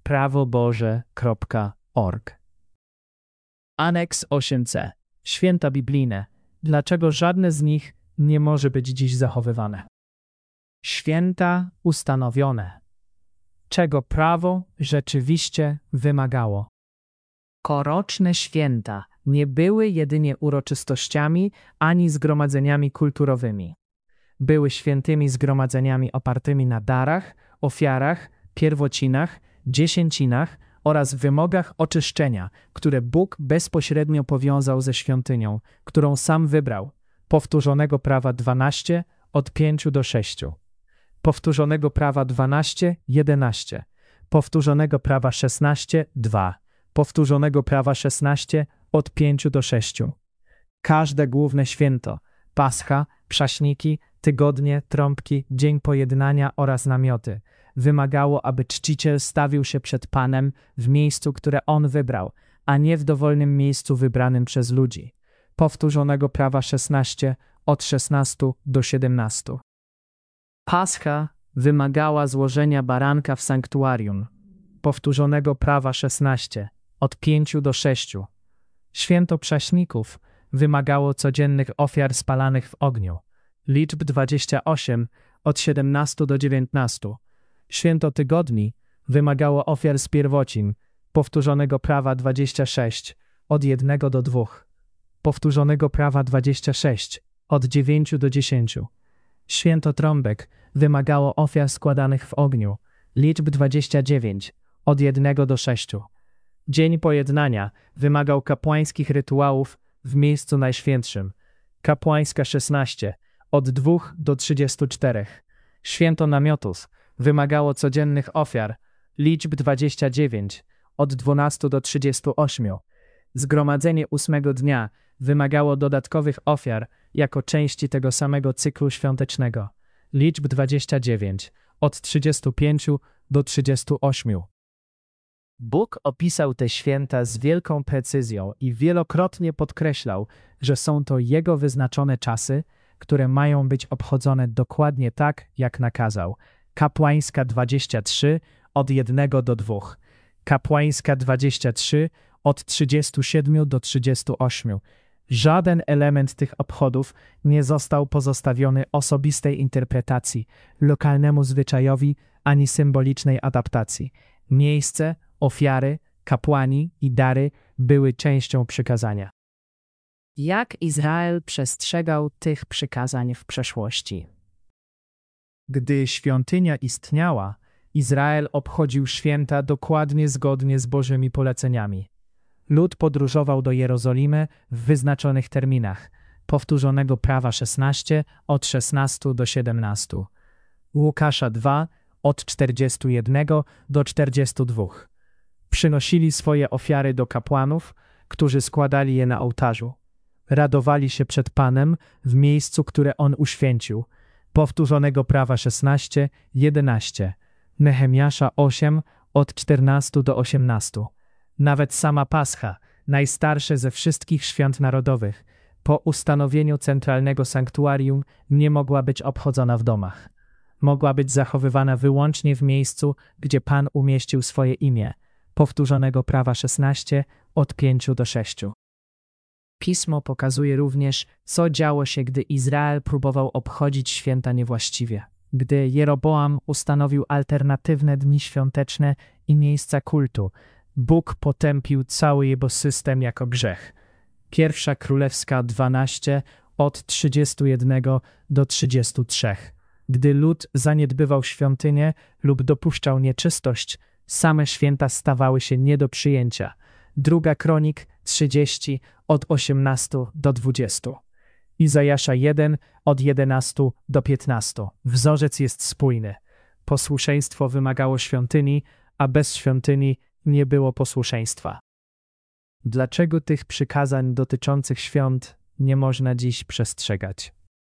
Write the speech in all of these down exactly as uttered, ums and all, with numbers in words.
prawo boże kropka org. Aneks osiem c. Święta biblijne. Dlaczego żadne z nich nie może być dziś zachowywane? Święta ustanowione. Czego prawo rzeczywiście wymagało? Koroczne święta nie były jedynie uroczystościami ani zgromadzeniami kulturowymi. Były świętymi zgromadzeniami opartymi na darach, ofiarach, pierwocinach, dziesięcinach oraz wymogach oczyszczenia, które Bóg bezpośrednio powiązał ze świątynią, którą sam wybrał. Powtórzonego prawa dwanaście od pięciu do sześciu. Powtórzonego prawa dwanaście, jedenaście. Powtórzonego prawa szesnaście, dwa. Powtórzonego prawa szesnaście od pięciu do sześciu. Każde główne święto, Pascha, prześniki, tygodnie, trąbki, dzień pojednania oraz namioty, wymagało, aby czciciel stawił się przed Panem w miejscu, które on wybrał, a nie w dowolnym miejscu wybranym przez ludzi. Powtórzonego prawa szesnaście od szesnastu do siedemnastu. Pascha wymagała złożenia baranka w sanktuarium. Powtórzonego prawa szesnaście od pięciu do sześciu. Święto prześników wymagało codziennych ofiar spalanych w ogniu. Liczb dwadzieścia osiem od siedemnastu do dziewiętnastu. Święto tygodni wymagało ofiar z pierwocin. Powtórzonego prawa dwadzieścia sześć od jednego do dwóch. Powtórzonego prawa dwadzieścia sześć od dziewięciu do dziesięciu. Święto trąbek wymagało ofiar składanych w ogniu. Liczb dwadzieścia dziewięć od jednego do sześciu. Dzień pojednania wymagał kapłańskich rytuałów w miejscu najświętszym. Kapłańska szesnaście od dwóch do trzydziestu czterech. Święto namiotów wymagało codziennych ofiar. Liczb dwadzieścia dziewięć od dwunastu do trzydziestu ośmiu. Zgromadzenie ósmego dnia wymagało dodatkowych ofiar jako części tego samego cyklu świątecznego. Liczb dwadzieścia dziewięć od trzydziestu pięciu do trzydziestu ośmiu. Bóg opisał te święta z wielką precyzją i wielokrotnie podkreślał, że są to Jego wyznaczone czasy, które mają być obchodzone dokładnie tak, jak nakazał. Kapłańska dwadzieścia trzy od jednego do dwóch. Kapłańska dwadzieścia trzy od trzydziestu siedmiu do trzydziestu ośmiu. Żaden element tych obchodów nie został pozostawiony osobistej interpretacji, lokalnemu zwyczajowi ani symbolicznej adaptacji. Miejsce, ofiary, kapłani i dary były częścią przykazania. Jak Izrael przestrzegał tych przykazań w przeszłości? Gdy świątynia istniała, Izrael obchodził święta dokładnie zgodnie z Bożymi poleceniami. Lud podróżował do Jerozolimy w wyznaczonych terminach. Powtórzonego prawa szesnaście od szesnastu do siedemnastu. Łukasza dwa od czterdziestu jednego do czterdziestu dwóch. Przynosili swoje ofiary do kapłanów, którzy składali je na ołtarzu. Radowali się przed Panem w miejscu, które On uświęcił. Powtórzonego prawa szesnaście, jedenaście. Nehemiasza osiem od czternastu do osiemnastu. Nawet sama Pascha, najstarsze ze wszystkich świąt narodowych, po ustanowieniu centralnego sanktuarium nie mogła być obchodzona w domach. Mogła być zachowywana wyłącznie w miejscu, gdzie Pan umieścił swoje imię. Powtórzonego prawa szesnaście od pięciu do sześciu. Pismo pokazuje również, co działo się, gdy Izrael próbował obchodzić święta niewłaściwie. Gdy Jeroboam ustanowił alternatywne dni świąteczne i miejsca kultu, Bóg potępił cały jego system jako grzech. Pierwsza Królewska dwanaście od trzydziestu jednego do trzydziestu trzech. Gdy lud zaniedbywał świątynię lub dopuszczał nieczystość, same święta stawały się nie do przyjęcia. Druga Kronik trzydzieści od osiemnastu do dwudziestu. Izajasza jeden od jedenastu do piętnastu. Wzorzec jest spójny. Posłuszeństwo wymagało świątyni, a bez świątyni nie było posłuszeństwa. Dlaczego tych przykazań dotyczących świąt nie można dziś przestrzegać?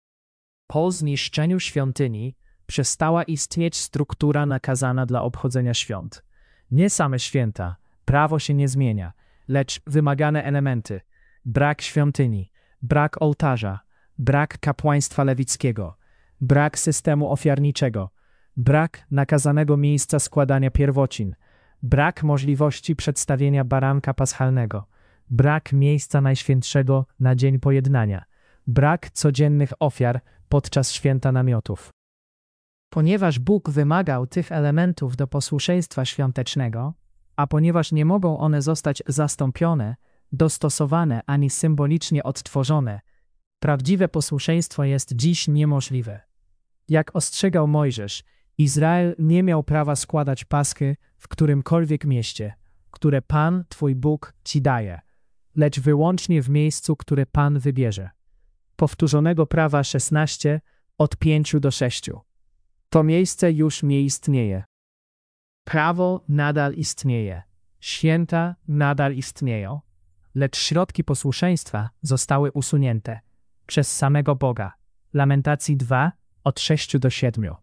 Po zniszczeniu świątyni przestała istnieć struktura nakazana dla obchodzenia świąt. Nie same święta, prawo się nie zmienia, lecz wymagane elementy. Brak świątyni, brak ołtarza, brak kapłaństwa lewickiego, brak systemu ofiarniczego, brak nakazanego miejsca składania pierwocin, brak możliwości przedstawienia baranka paschalnego, brak miejsca najświętszego na dzień pojednania, brak codziennych ofiar podczas święta namiotów. Ponieważ Bóg wymagał tych elementów do posłuszeństwa świątecznego, a ponieważ nie mogą one zostać zastąpione, dostosowane ani symbolicznie odtworzone, prawdziwe posłuszeństwo jest dziś niemożliwe. Jak ostrzegał Mojżesz, Izrael nie miał prawa składać paschy w którymkolwiek mieście, które Pan, Twój Bóg, Ci daje, lecz wyłącznie w miejscu, które Pan wybierze. Powtórzonego prawa szesnaście od pięciu do sześciu. To miejsce już nie istnieje. Prawo nadal istnieje. Święta nadal istnieją, lecz środki posłuszeństwa zostały usunięte przez samego Boga. Lamentacji dwa od sześciu do siedmiu.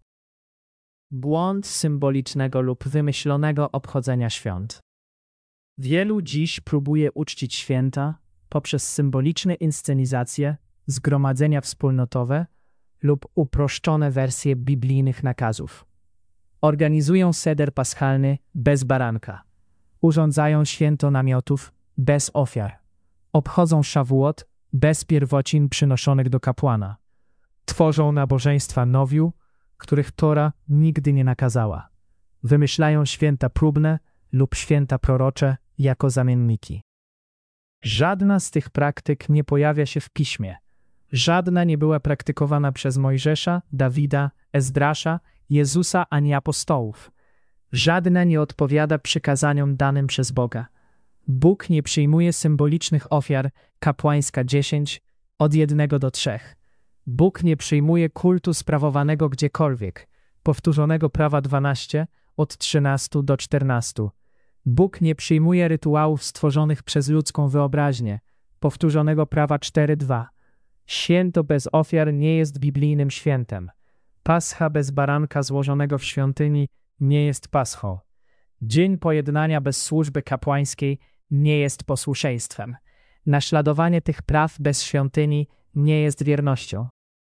Błąd symbolicznego lub wymyślonego obchodzenia świąt. Wielu dziś próbuje uczcić święta poprzez symboliczne inscenizacje, zgromadzenia wspólnotowe lub uproszczone wersje biblijnych nakazów. Organizują seder paschalny bez baranka. Urządzają święto namiotów bez ofiar. Obchodzą Szawuot bez pierwocin przynoszonych do kapłana. Tworzą nabożeństwa nowiu, których Tora nigdy nie nakazała. Wymyślają święta próbne lub święta prorocze jako zamienniki. Żadna z tych praktyk nie pojawia się w Piśmie. Żadna nie była praktykowana przez Mojżesza, Dawida, Ezdrasza, Jezusa ani apostołów. Żadna nie odpowiada przykazaniom danym przez Boga. Bóg nie przyjmuje symbolicznych ofiar, kapłańska dziesięć, od jednego do trzech. Bóg nie przyjmuje kultu sprawowanego gdziekolwiek, powtórzonego prawa dwanaście, od trzynastu do czternastu. Bóg nie przyjmuje rytuałów stworzonych przez ludzką wyobraźnię, powtórzonego prawa cztery dwa. Święto bez ofiar nie jest biblijnym świętem. Pascha bez baranka złożonego w świątyni nie jest paschą. Dzień pojednania bez służby kapłańskiej nie jest posłuszeństwem. Naśladowanie tych praw bez świątyni nie jest wiernością.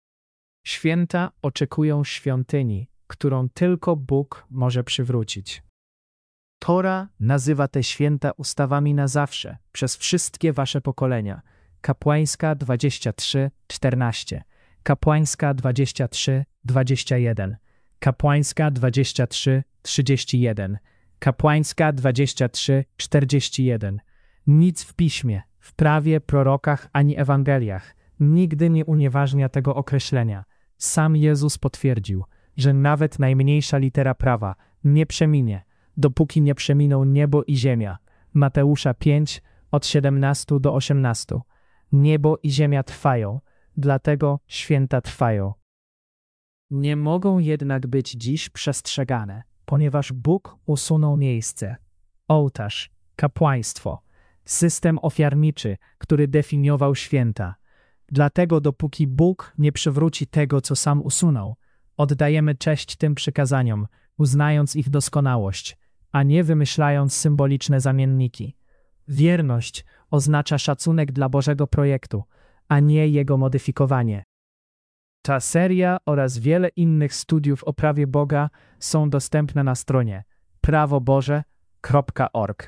Święta oczekują świątyni, którą tylko Bóg może przywrócić. Tora nazywa te święta ustawami na zawsze, przez wszystkie wasze pokolenia. Kapłańska dwadzieścia trzy czternaście, Kapłańska dwadzieścia trzy dwadzieścia jeden, Kapłańska dwadzieścia trzy trzydzieści jeden, Kapłańska dwadzieścia trzy czterdzieści jeden. Nic w Piśmie, w prawie, prorokach ani Ewangeliach nigdy nie unieważnia tego określenia. Sam Jezus potwierdził, że nawet najmniejsza litera prawa nie przeminie, dopóki nie przeminą niebo i ziemia. Mateusza pięć od siedemnastu do osiemnastu. Niebo i ziemia trwają, dlatego święta trwają. Nie mogą jednak być dziś przestrzegane, ponieważ Bóg usunął miejsce, ołtarz, kapłaństwo, system ofiarniczy, który definiował święta. Dlatego dopóki Bóg nie przywróci tego, co sam usunął, oddajemy cześć tym przykazaniom, uznając ich doskonałość, a nie wymyślając symboliczne zamienniki. Wierność oznacza szacunek dla Bożego projektu, a nie jego modyfikowanie. Ta seria oraz wiele innych studiów o prawie Boga są dostępne na stronie prawo boże kropka org.